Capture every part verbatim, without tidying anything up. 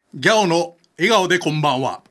ギャオの笑顔でこんばんは。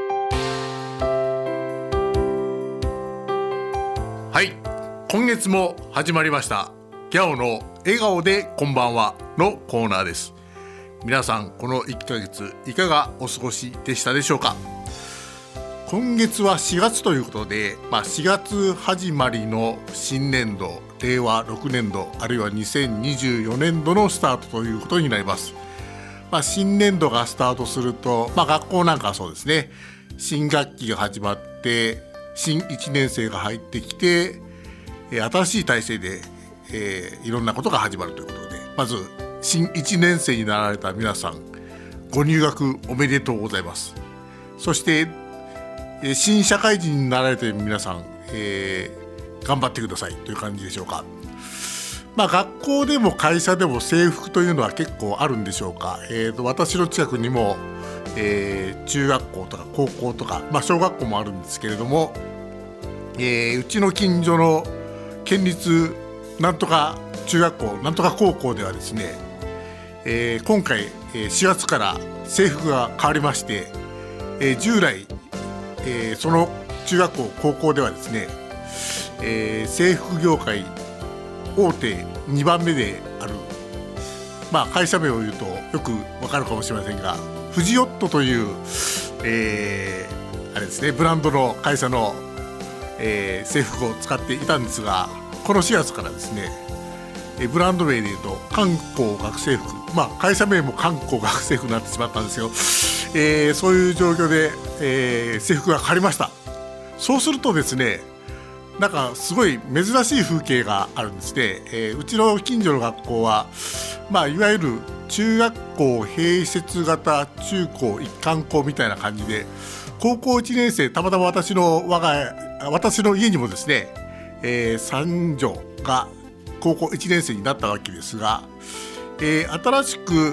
はい、今月も始まりましたギャオの笑顔でこんばんはのコーナーです。皆さんこのいっかげついかがお過ごしでしたでしょうか。今月はしがつということで、まあ、しがつ始まりの新年度れいわろくねんどあるいはにせんにじゅうよねんどのスタートということになります。まあ、新年度がスタートすると、まあ、学校なんかはそうですね、新学期が始まって新いちねん生が入ってきて新しい体制で、えー、いろんなことが始まるということで、まず新いちねん生になられた皆さんご入学おめでとうございます。そして新社会人になられている皆さん、えー、頑張ってくださいという感じでしょうか。まあ、学校でも会社でも制服というのは結構あるんでしょうか。えー、と私の近くにも、えー、中学校とか高校とか、まあ、小学校もあるんですけれども、えー、うちの近所の県立なんとか中学校なんとか高校ではですね、えー、今回しがつから制服が変わりまして、えー、従来、えー、その中学校高校ではですね、えー、制服業界大手にばんめである、まあ、会社名を言うとよくわかるかもしれませんが、フジヨットという、えー、あれですね、ブランドの会社の、えー、制服を使っていたんですが、このしがつからですね、えー、ブランド名で言うと観光学生服、まあ、会社名も観光学生服になってしまったんですよ。えー、そういう状況で、えー、制服が変わりました。そうするとですね、なんかすごい珍しい風景があるんですね。えー、うちの近所の学校は、まあ、いわゆる中学校併設型中高一貫校みたいな感じで、高校いちねん生、たまたま私の我が家私の家にもですね、えー、三女が高校いちねん生になったわけですが、えー、新しく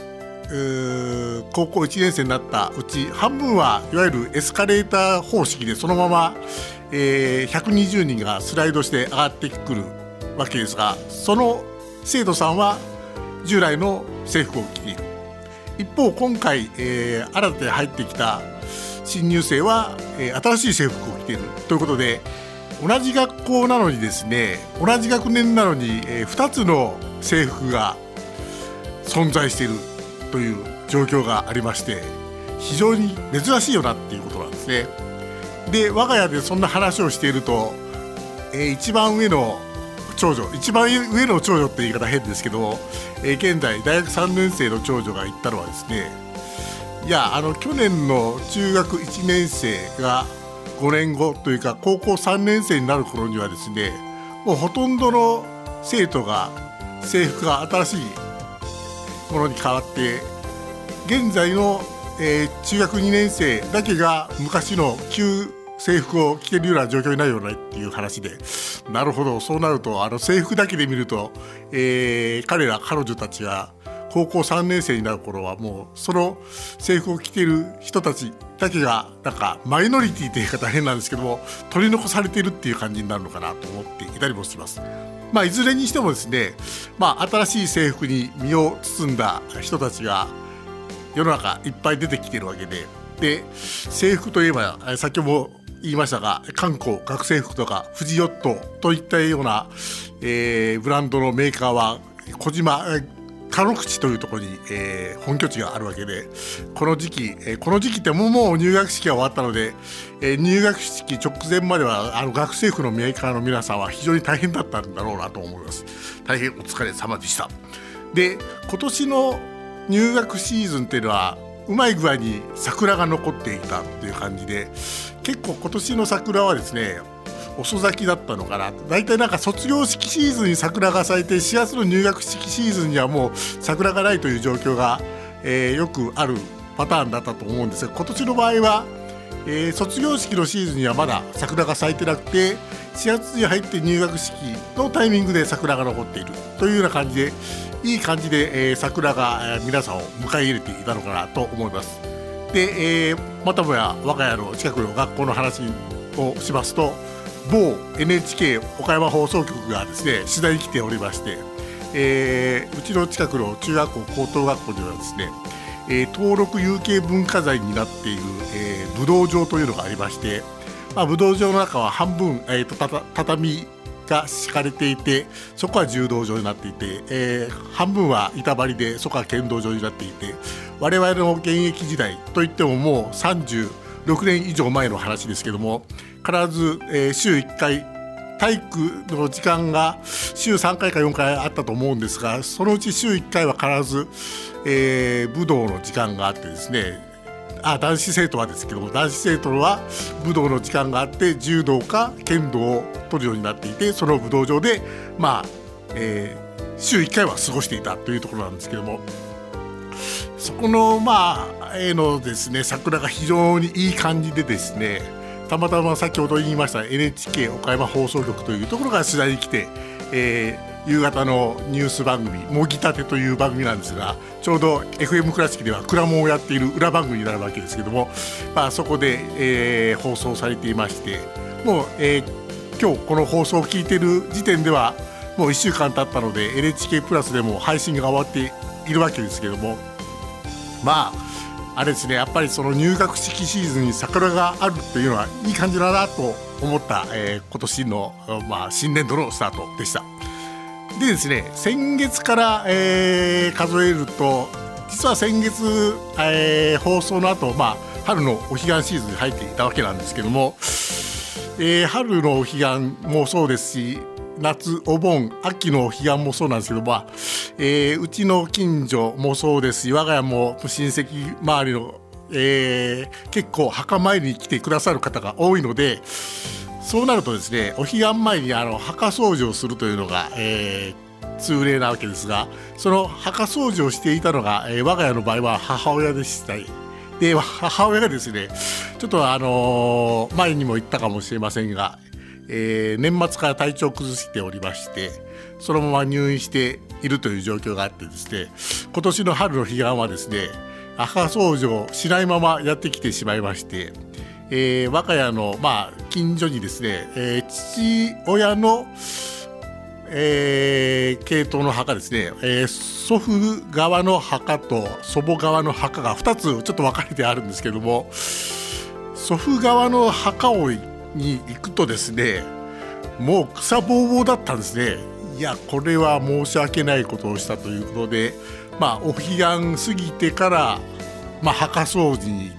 高校いちねん生になったうち半分はいわゆるエスカレーター方式でそのまま、えー、ひゃくにじゅうにんがスライドして上がってくるわけですが、その生徒さんは従来の制服を着ている。一方今回、えー、新たに入ってきた新入生は、えー、新しい制服を着ているということで、同じ学校なのにですね、同じ学年なのに、えー、ふたつの制服が存在しているという状況がありまして、非常に珍しいよなっていうことなんですね。で、我が家でそんな話をしていると、えー、一番上の長女一番上の長女って言い方変ですけど、えー、現在大学さんねん生の長女が言ったのはですね、いや、あの去年の中学いちねん生がごねんごというか高校さんねん生になる頃にはですね、もうほとんどの生徒が制服が新しいものに変わって、現在の、えー、中学にねん生だけが昔の旧制服を着てるような状況になるよねっていう話で、なるほど、そうなるとあの制服だけで見ると、えー、彼ら彼女たちが高校さんねん生になる頃はもうその制服を着ている人たちだけがなんかマイノリティって言い方変なんですけども、取り残されているっていう感じになるのかなと思っていたりもします。まあ、いずれにしてもですね、まあ、新しい制服に身を包んだ人たちが世の中いっぱい出てきているわけで、で制服といえば先ほども言いましたが、観光学生服とかフジヨットといったような、えー、ブランドのメーカーは小島鹿野口というところに、えー、本拠地があるわけで、この時期、えー、この時期ってもうもう入学式が終わったので、えー、入学式直前まではあの学生服のメーカーの皆さんは非常に大変だったんだろうなと思います。大変お疲れ様でした。で、今年の入学シーズンっていうのはうまい具合に桜が残っていたという感じで、結構今年の桜はですね、遅咲きだったのかな。だいたいなんか卒業式シーズンに桜が咲いてしがつの入学式シーズンにはもう桜がないという状況が、えー、よくあるパターンだったと思うんですが、今年の場合は、えー、卒業式のシーズンにはまだ桜が咲いてなくて、しがつに入って入学式のタイミングで桜が残っているというような感じで、いい感じで、えー、桜が、えー、皆さんを迎え入れていたのかなと思います。で、えー、またもや我が家の近くの学校の話をしますと、某 エヌエイチケー 岡山放送局がですね、取材に来ておりまして、えー、うちの近くの中学校高等学校ではですね、 えー、登録有形文化財になっている、えー、武道場というのがありまして、まあ、武道場の中は半分、えー、とたた畳が敷かれていて、そこは柔道場になっていて、えー、半分は板張りでそこは剣道場になっていて、我々の現役時代といってももうさんじゅうろくねん以上前の話ですけども、必ず、えー、週いっかい体育の時間が週さんかいかよんかいあったと思うんですが、そのうち週いっかいは必ず、えー、武道の時間があってですね、あ男子生徒はですけども、男子生徒は武道の時間があって、柔道か剣道を取るようになっていて、その武道場で、まあえー、週いっかいは過ごしていたというところなんですけども、そこのまあ絵のですね桜が非常にいい感じでですね、たまたま先ほど言いました エヌエイチケー 岡山放送局というところが取材に来て、えー、夕方のニュース番組「もぎたて」という番組なんですが、ちょうど エフエム 倉敷ではくらもんをやっている裏番組になるわけですけども、まあ、そこで、えー、放送されていまして、もう、えー、今日この放送を聞いている時点ではもういっしゅうかん経ったので エヌエイチケー プラスでも配信が終わっているわけですけども、まああれですね、やっぱりその入学式シーズンに桜があるというのはいい感じだなと思った、えー、今年の、まあ、新年度のスタートでした。でですね、先月から、えー、数えると、実は先月、えー、放送の後、まあ春のお彼岸シーズンに入っていたわけなんですけども、えー、春のお彼岸もそうですし、夏お盆秋のお彼岸もそうなんですけど、まあえー、うちの近所もそうですし、我が家も親戚周りの、えー、結構墓参りに来てくださる方が多いので、そうなるとですね、お彼岸前にあの墓掃除をするというのが、えー、通例なわけですが、その墓掃除をしていたのが、えー、我が家の場合は母親でした。で母親がですね、ちょっとあのー、前にも言ったかもしれませんが、えー、年末から体調を崩しておりまして、そのまま入院しているという状況があってですね、今年の春の彼岸はですね、墓掃除をしないままやってきてしまいまして、えー、我が家の、まあ、近所にですね、えー、父親の、えー、系統の墓ですね、えー、祖父側の墓と祖母側の墓がふたつちょっと分かれてあるんですけども、祖父側の墓をに行くとですね、もう草ぼうぼうだったんですね。いやこれは申し訳ないことをしたということで、まあお彼岸過ぎてから、まあ、墓掃除に行って、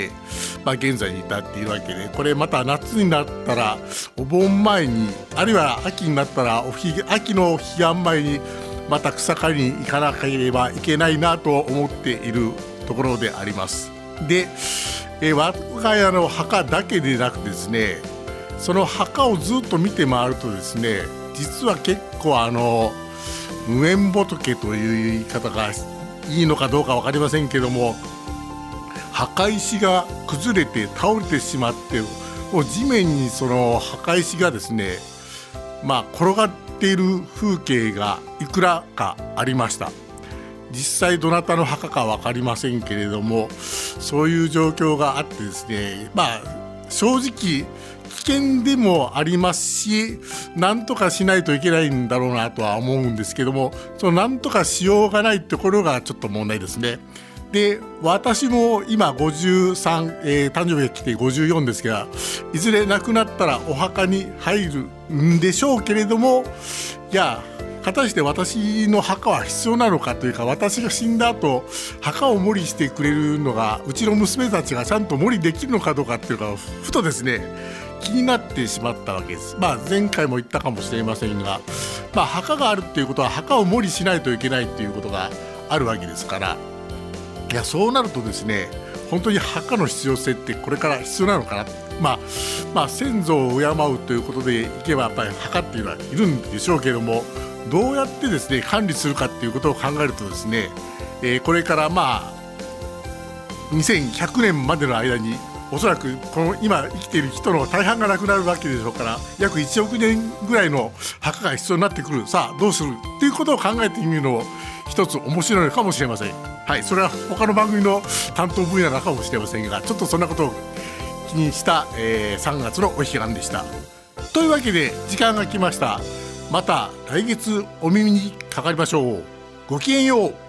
まあ、現在に至っているわけで、これまた夏になったらお盆前に、あるいは秋になったらお秋のお彼岸前にまた草刈りに行かなければいけないなと思っているところであります。でえー、我が家の墓だけでなくですね、その墓をずっと見て回るとですね、実は結構あの無縁仏という言い方がいいのかどうか分かりませんけども、墓石が崩れて倒れてしまって、もう地面にその墓石がですね、まあ転がっている風景がいくらかありました。実際どなたの墓か分かりませんけれども、そういう状況があってですね、まあ正直危険でもありますし、なんとかしないといけないんだろうなとは思うんですけども、そのなんとかしようがないところがちょっと問題ですね。で私も今ごじゅうさん、えー、誕生日が来てごじゅうよんですが、いずれ亡くなったらお墓に入るんでしょうけれども、いや果たして私の墓は必要なのかというか、私が死んだ後墓を守りしてくれるのがうちの娘たちがちゃんと守りできるのかどうかっていうか、ふとですね気になってしまったわけです。まあ前回も言ったかもしれませんが、まあ、墓があるっていうことは墓を守りしないといけないっていうことがあるわけですから、いやそうなるとですね、本当に墓の必要性ってこれから必要なのかな、まあ、まあ先祖を敬うということでいけばやっぱり墓っていうのはいるんでしょうけれども、どうやってですね管理するかっていうことを考えるとですね、えー、これからまあにせんひゃくねんまでの間におそらくこの今生きている人の大半が亡くなるわけでしょうから、約いちおくねんぐらいの墓が必要になってくる。さあどうするっていうことを考えてみるのも一つ面白いのかもしれません。はい、それは他の番組の担当分野なのかもしれませんが、ちょっとそんなことを気にした、えー、さんがつのお彼岸でした。というわけで時間が来ました。また来月お耳にかかりましょう。ごきげんよう。